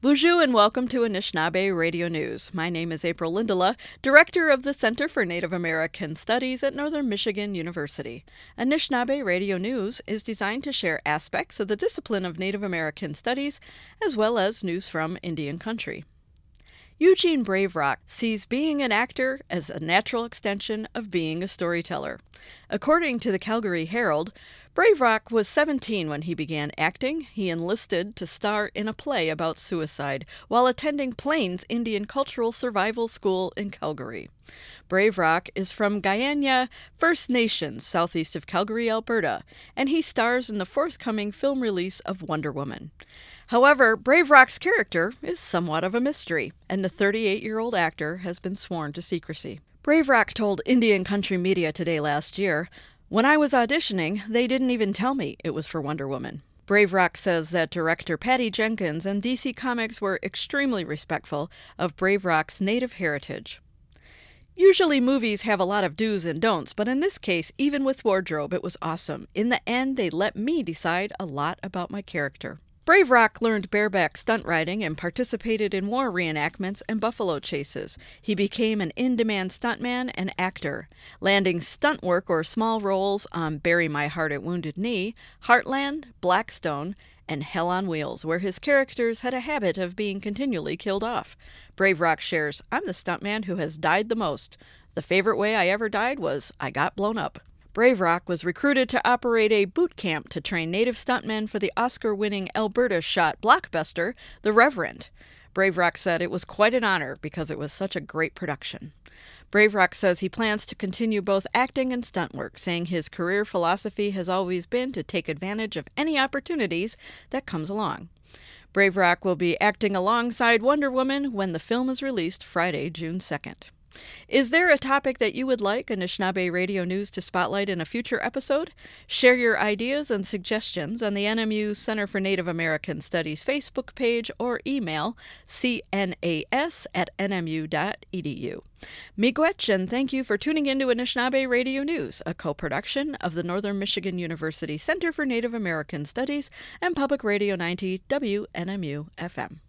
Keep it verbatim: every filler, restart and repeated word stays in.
Bonjour and welcome to Anishinaabe Radio News. My name is April Lindola, Director of the Center for Native American Studies at Northern Michigan University. Anishinaabe Radio News is designed to share aspects of the discipline of Native American Studies as well as news from Indian country. Eugene Brave Rock sees being an actor as a natural extension of being a storyteller. According to the Calgary Herald, Brave Rock was seventeen when he began acting. He enlisted to star in a play about suicide while attending Plains Indian Cultural Survival School in Calgary. Brave Rock is from Guyana First Nations, southeast of Calgary, Alberta, and he stars in the forthcoming film release of Wonder Woman. However, Brave Rock's character is somewhat of a mystery, and the thirty-eight-year-old actor has been sworn to secrecy. Brave Rock told Indian Country Media Today last year, "When I was auditioning, they didn't even tell me it was for Wonder Woman." Brave Rock says that director Patty Jenkins and D C Comics were extremely respectful of Brave Rock's native heritage. Usually movies have a lot of do's and don'ts, but in this case, even with wardrobe, it was awesome. In the end, they let me decide a lot about my character. Brave Rock learned bareback stunt riding and participated in war reenactments and buffalo chases. He became an in-demand stuntman and actor, landing stunt work or small roles on Bury My Heart at Wounded Knee, Heartland, Blackstone, and Hell on Wheels, where his characters had a habit of being continually killed off. Brave Rock shares, "I'm the stuntman who has died the most. The favorite way I ever died was I got blown up." Brave Rock was recruited to operate a boot camp to train native stuntmen for the Oscar-winning Alberta shot blockbuster, The Reverend. Brave Rock said it was quite an honor because it was such a great production. Brave Rock says he plans to continue both acting and stunt work, saying his career philosophy has always been to take advantage of any opportunities that comes along. Brave Rock will be acting alongside Wonder Woman when the film is released Friday, June second. Is there a topic that you would like Anishinaabe Radio News to spotlight in a future episode? Share your ideas and suggestions on the N M U Center for Native American Studies Facebook page or email c n a s at n m u dot e d u. Miigwech, and thank you for tuning into Anishinaabe Radio News, a co-production of the Northern Michigan University Center for Native American Studies and Public Radio ninety W N M U F M.